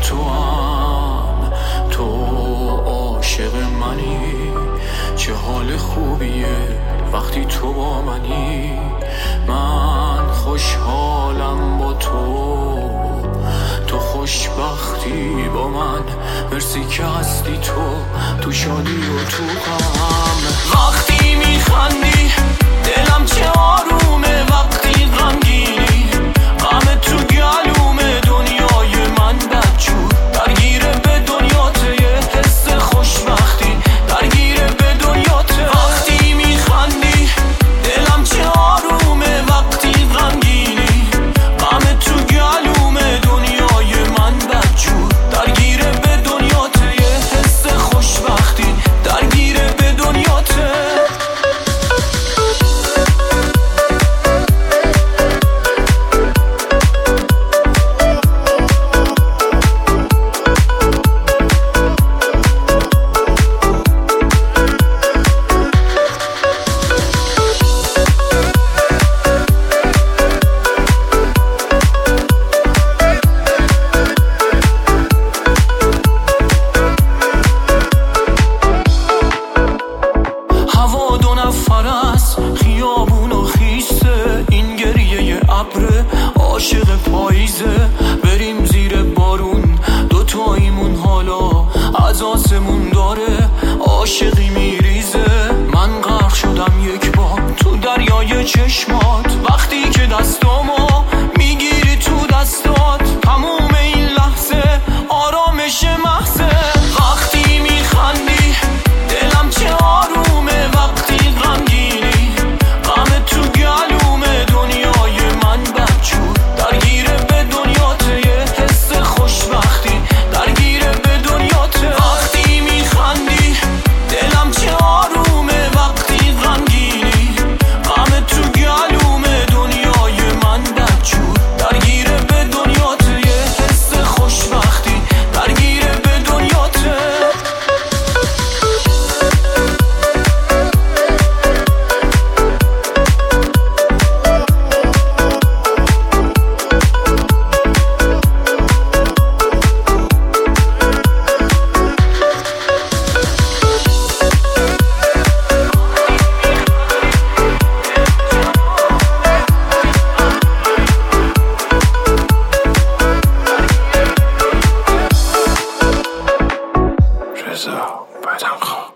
تو هم، تو عاشق منی. چه حال خوبیه وقتی تو با منی، من خوشحالم با تو خوشبختی با من. مرسی که هستی تو شادی و تو غم. وقتی میخندی دلم چه آرومه، وقتی غمگینی غم تو گلومه. دنیای من بدجور درگیره به دنیاته، یه حس خوشبختی درگیره به دنیاته. وقتی میخندی دلم چه آرومه، وقتی غمگینی غم تو گلومه. دنیای من بدجور درگیره به دنیاته، یه حس خوشبختی درگیره به دنیاته. هوا دو نفر است، خیابون و خیسته، این گریه ابر عاشق پاییزه. بریم زیر بارون دوتاییمون، حالا از آسمون داره عاشقی میریزه. من غرق شدم یک بار تو دریای چشمات، وقتی که دستامو میگیری تو دستات. تموم این لحظه آرامش محضه. وقتی میخندی دلم چه آرومه، وقتی غمگینی غم تو گلومه. دنیای من بدجور درگیره به دنیاته، یه حس خوشبختی درگیره به دنیاته. وقتی میخندی دلم چه آرومه، وقتی غمگینی غم تو گلومه. دنیای من بدجور درگیره به دنیاته، یه حس خوشبختی درگیره به دنیاته. رضا بدنخواه.